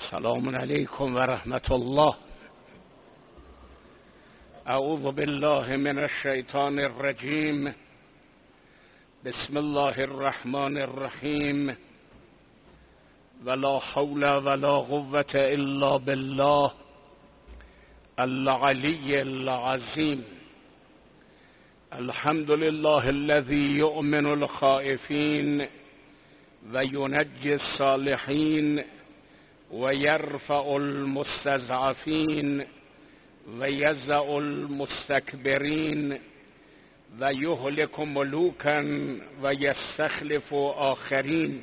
السلام علیکم و رحمت الله. اعوذ بالله من الشیطان الرجیم. بسم الله الرحمن الرحیم. ولا حول ولا قوة الا بالله العلی العظیم. الحمد لله الذي يؤمن الخائفين وينجي الصالحين ويرفع المستضعفين ويزع المستكبرين ويهلك ملوكا ويستخلف آخرين.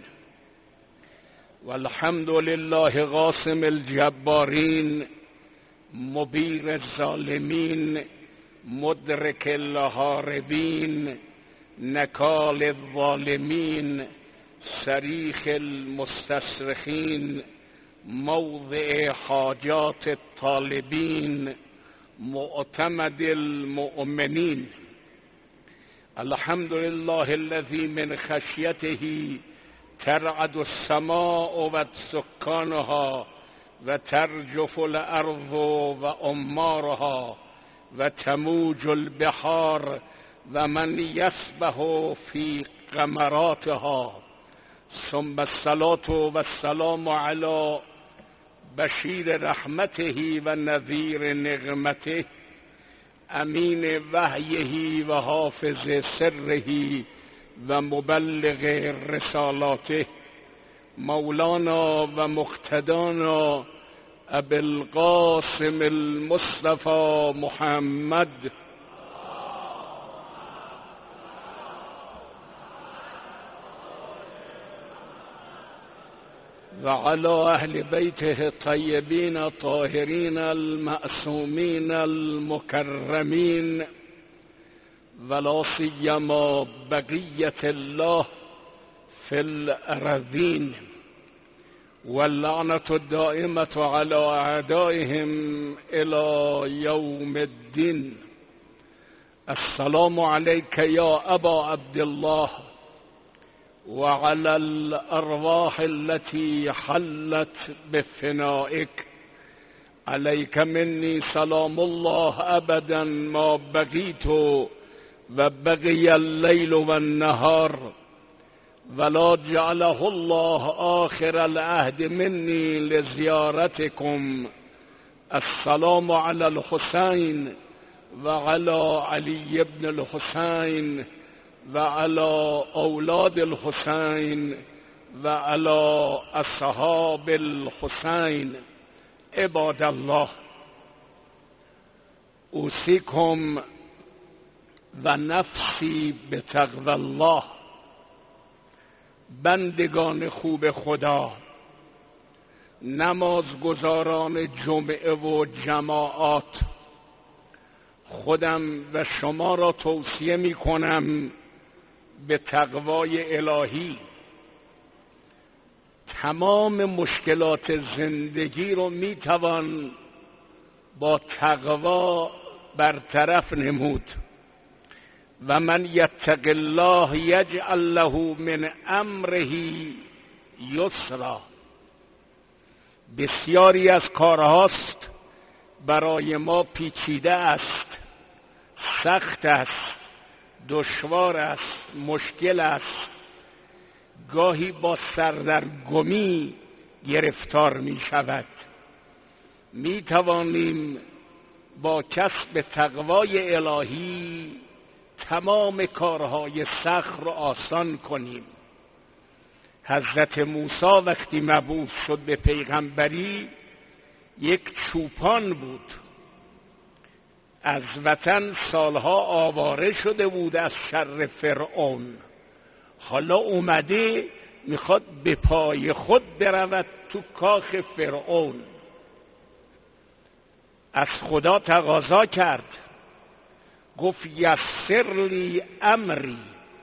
والحمد لله قاسم الجبارين مبير الظالمين مدرك الهاربين نكال الظالمين صريخ المستصرخين موضع حاجات الطالبين معتمد المؤمنين. الحمد لله الذي من خشيته ترعد السماء وسكانها وترجف الأرض وأمارها وتموج البحار ومن يسبح في غمراتها. ثم الصلاة والسلام على بشیر رحمته و نذیر نقمته امین وحیه و حافظ سره و مبلغ رسالاته مولانا و مقتدانا ابی القاسم المصطفى محمد وعلى أهل بيته الطيبين الطاهرين المعصومين المكرمين ولا سيما بقية الله في الأرضين واللعنة الدائمة على أعدائهم إلى يوم الدين. السلام عليك يا أبا عبد الله وعلى الأرواح التي حلت بفنائك. عليك مني سلام الله أبدا ما بقيت وبقي الليل والنهار ولا جعله الله آخر العهد مني لزيارتكم. السلام على الحسين وعلى علي بن الحسين وعلى أولاد الحسين وعلى أصحاب الحسين. عباد الله، أوصيكم ونفسي بتقوى الله. بندگان خوب خدا، نمازگزاران جمعه و جماعات، خودم و شما را توصیه می کنم به تقوای الهی. تمام مشکلات زندگی رو می توان با تقوا برطرف نمود. و من یتق الله یجعل له من امره یسرا. بسیاری از کارهاست برای ما پیچیده است، سخت است، دشوار است، مشکل است. گاهی با سردرگمی گرفتار می شود. می توانیم با کسب تقوای الهی تمام کارهای سخت را آسان کنیم. حضرت موسی وقتی مبعوث شد به پیغمبری یک چوپان بود. از وطن سالها آواره شده بود از شر فرعون. حالا اومده میخواد به پای خود برود تو کاخ فرعون. از خدا تقاضا کرد، گفت یسر لی امری.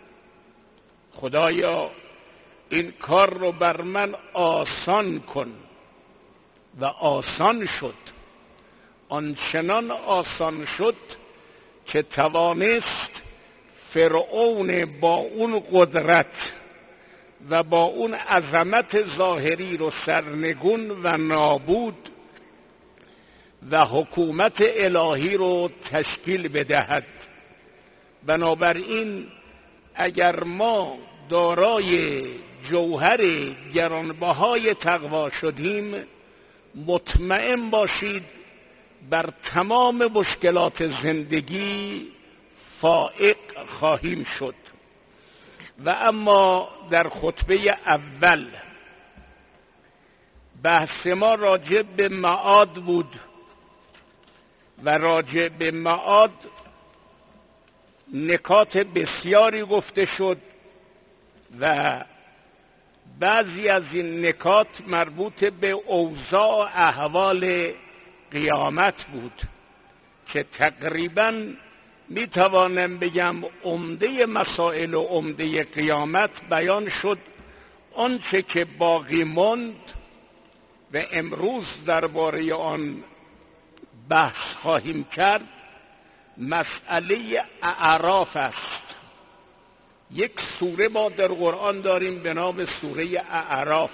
خدایا این کار رو بر من آسان کن. و آسان شد. آنچنان آسان شد که توانست فرعون با اون قدرت و با اون عظمت ظاهری رو سرنگون و نابود و حکومت الهی رو تشکیل بدهد. بنابراین اگر ما دارای جوهر گرانبهای تقوا شدیم، مطمئن باشید بر تمام مشکلات زندگی فائق خواهیم شد. و اما در خطبه اول بحث ما راجع به معاد بود و راجع به معاد نکات بسیاری گفته شد و بعضی از این نکات مربوط به اوضاع و احوال قیامت بود که تقریباً میتوانم بگم عمده مسائل و عمده قیامت بیان شد. آنچه که باقی ماند و امروز درباره آن بحث خواهیم کرد مسئله اعراف است. یک سوره ما در قرآن داریم به نام سوره اعراف.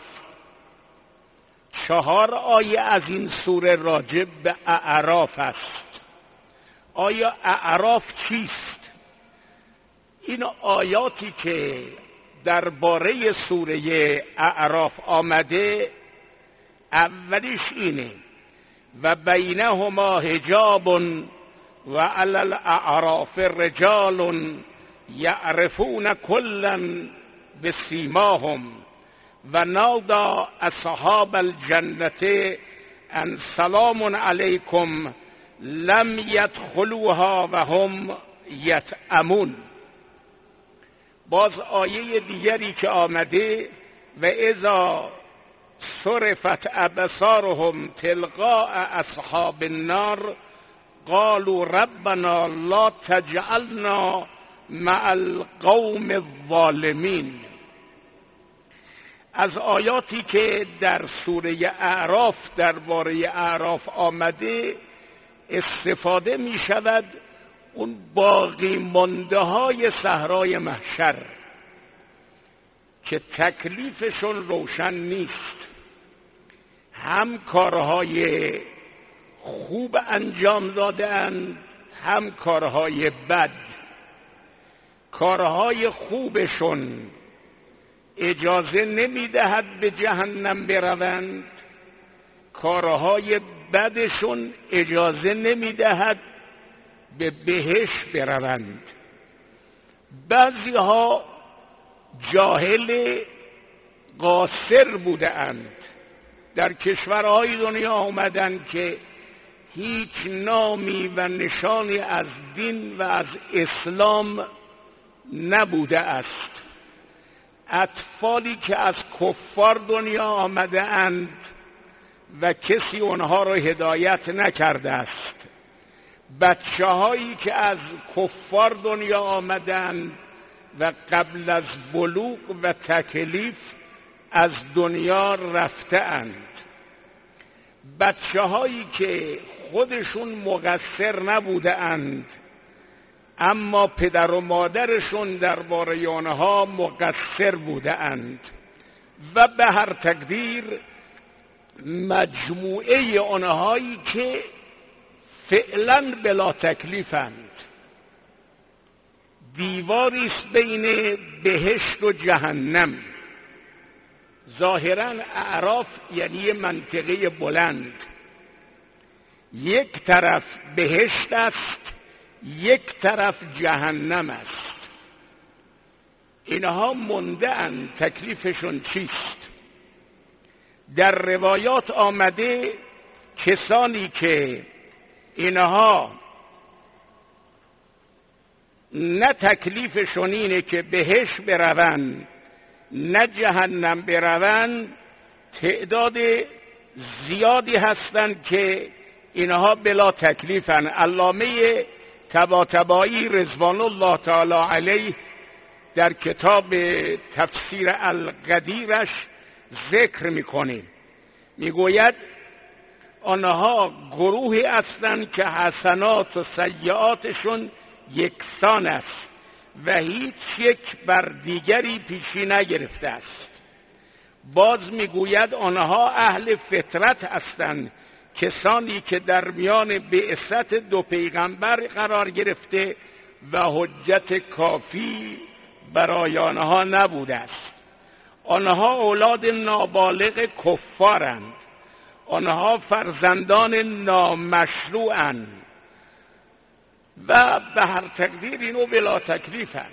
4 آیه از این سوره راجع به اعراف است. آیا اعراف چیست؟ این آیاتی که درباره سوره اعراف آمده اولیش اینه: و بینهما حجاب و علی الاعراف رجال یعرفون کلا بسیماهم و نادى اصحاب الجنة ان سلام علیکم لم يدخلوها و هم یطعمون. باز آیه دیگری که آمده: و اذا صرفت ابصارهم تلقاء اصحاب النار قالوا ربنا لا تجعلنا مع القوم الظالمین. از آیاتی که در سوره اعراف درباره اعراف آمده استفاده می شود اون باقی مانده های صحرای محشر که تکلیفشون روشن نیست. هم کارهای خوب انجام دادند هم کارهای بد. کارهای خوبشون اجازه نمیدهد به جهنم بروند، کارهای بدشون اجازه نمیدهد به بهشت بروند. بعضی ها جاهل قاصر بودند، در کشورهای دنیا آمدند که هیچ نامی و نشانی از دین و از اسلام نبوده است. اطفالی که از کفار دنیا آمده اند و کسی اونها را هدایت نکرده است. بچه هایی که از کفار دنیا آمدند و قبل از بلوغ و تکلیف از دنیا رفته اند. بچه هایی که خودشون مقصر نبوده اند اما پدر و مادرشون درباره آنها مقصر بوده اند و به هر تقدیر مجموعه آنهایی که فعلا بلا تکلیفند. دیواری است بین بهشت و جهنم. ظاهرا اعراف یعنی منطقه بلند، یک طرف بهشت است یک طرف جهنم است. اینها مونده اند تکلیفشون چیست. در روایات آمده کسانی که اینها نه تکلیفشون اینه که بهشت بروند نه جهنم بروند، تعداد زیادی هستند که اینها بلا تکلیفن. علامه طباطبایی رضوان الله تعالی علیه در کتاب تفسیر القدیرش ذکر میکنه، میگوید آنها گروهی هستند که حسنات و سیئاتشون یکسان است و هیچ یک بر دیگری پیشی نگرفته است. باز میگوید آنها اهل فطرت هستند، کسانی که در میان بعثت دو پیغمبر قرار گرفته و حجت کافی برای آنها نبوده است. آنها اولاد نابالغ کفارند، آنها فرزندان نامشروعند و به هر تقدیر اینو بلا تکلیفند.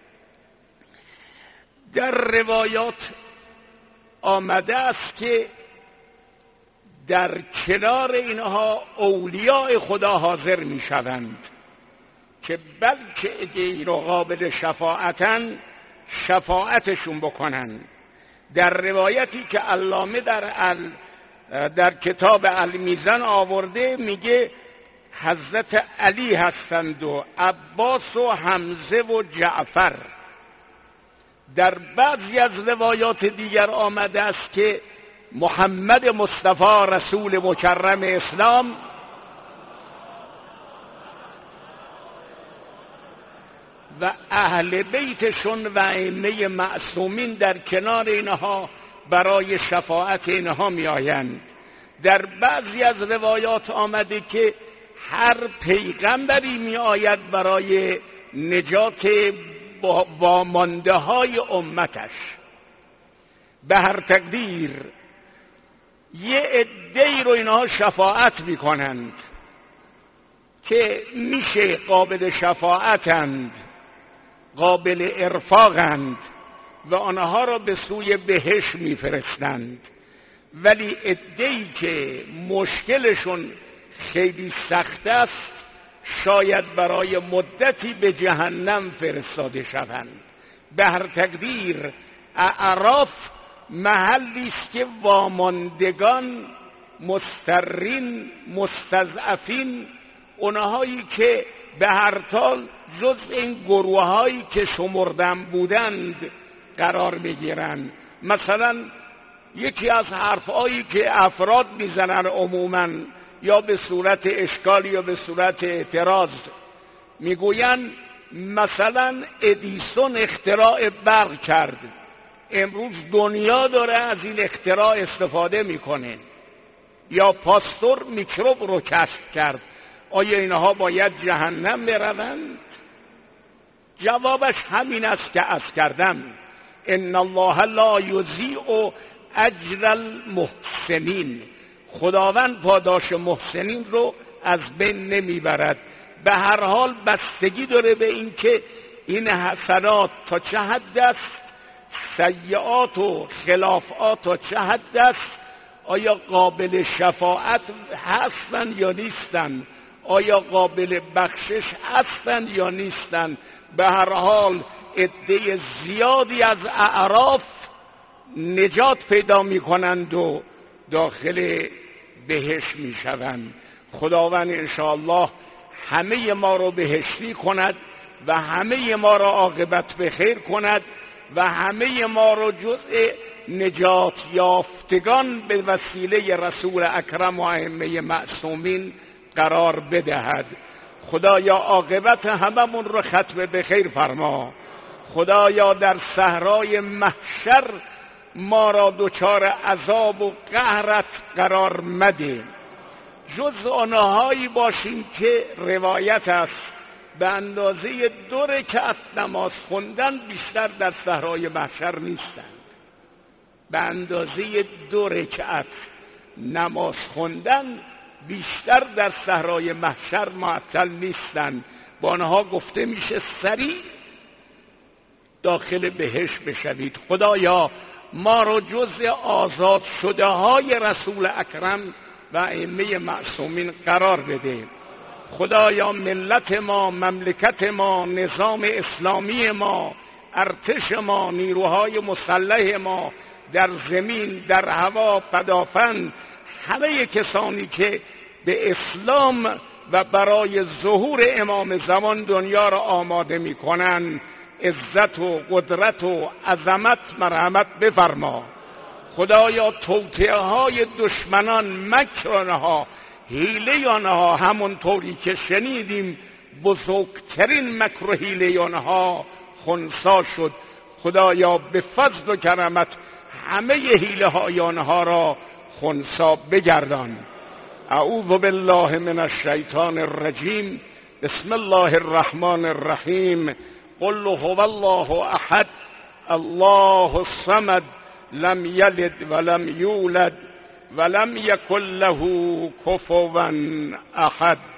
در روایات آمده است که در کنار اینها اولیاء خدا حاضر می شوند که بلکه غیر قابل شفاعتن شفاعتشون بکنن. در روایتی که علامه در کتاب المیزان آورده میگه حضرت علی هستند و عباس و حمزه و جعفر. در بعضی از روایات دیگر آمده است که محمد مصطفی رسول مکرم اسلام و اهل بیتشون و ائمه معصومین در کنار اینها برای شفاعت اینها می آیند. در بعضی از روایات آمده که هر پیغمبری می آید برای نجات وامانده های امتش. به هر تقدیر یه عده‌ای رو اینها شفاعت می کنند که میشه قابل شفاعتند، قابل ارفاقند و آنها را به سوی بهشت میفرستند. ولی عده‌ای که مشکلشون خیلی سخت است شاید برای مدتی به جهنم فرستاده شوند. به هر تقدیر اعراف محلی است که واماندگان، مضطرین، مستضعفین، اونهایی که به هر حال جز این گروه هایی که شمردن بودند قرار میگیرند. مثلا یکی از حرفهایی که افراد میزنن عموما یا به صورت اشکال یا به صورت اعتراض میگویند مثلا ادیسون اختراع برق کرد، امروز دنیا داره از این اختراع استفاده میکنه، یا پاستور میکروب رو کشف کرد، آیا اینها باید جهنم بروند؟ جوابش همین است که عرض کردم، ان الله لا یضیع اجر المحسنین، خداوند پاداش محسنین رو از بین نمیبرد. به هر حال بستگی داره به این که این حسنات تا چه حد است، سیئات و خلافات تا چه حد است، آیا قابل شفاعت هستند یا نیستند، آیا قابل بخشش هستند یا نیستند. به هر حال عده زیادی از اعراف نجات پیدا می کنند و داخل بهشت می شوند. خداوند انشاءالله همه ما رو بهشتی کند و همه ما را عاقبت به خیر کند و همه ما رو جزء نجات یافتگان به وسیله رسول اکرم و ائمه معصومین قرار بدهد. خدایا عاقبت هممون رو ختم به خیر فرما. خدایا در صحرای محشر ما را دچار عذاب و قهرت قرار مده. جز آنهایی باشیم که روایت است به اندازه 2 رکعت نماز خوندن بیشتر در صحرای محشر نیستند. به اندازه 2 رکعت نماز خوندن بیشتر در صحرای محشر معطل نیستند. با آنها گفته میشه سریع داخل بهشت بشوید. خدایا ما رو جزء آزاد شده های رسول اکرم و ائمه معصومین قرار بده. خدایا ملت ما، مملکت ما، نظام اسلامی ما، ارتش ما، نیروهای مسلح ما در زمین، در هوا، پدافند، همه کسانی که به اسلام و برای ظهور امام زمان دنیا را آماده می کنند، عزت و قدرت و عظمت مرحمت بفرما. خدایا توطئه های دشمنان، مکر آنها، حیله آنها همونطوری که شنیدیم بزرگترین مکر و حیله آنها خنثی شد. خدایا به فضل و کرمت همه حیله های آنها را خنثی بگردان. اعوذ بالله من الشیطان الرجیم. بسم الله الرحمن الرحیم. قل هو الله احد الله الصمد لم یلد ولم یولد ولم یکن له کفوا احد.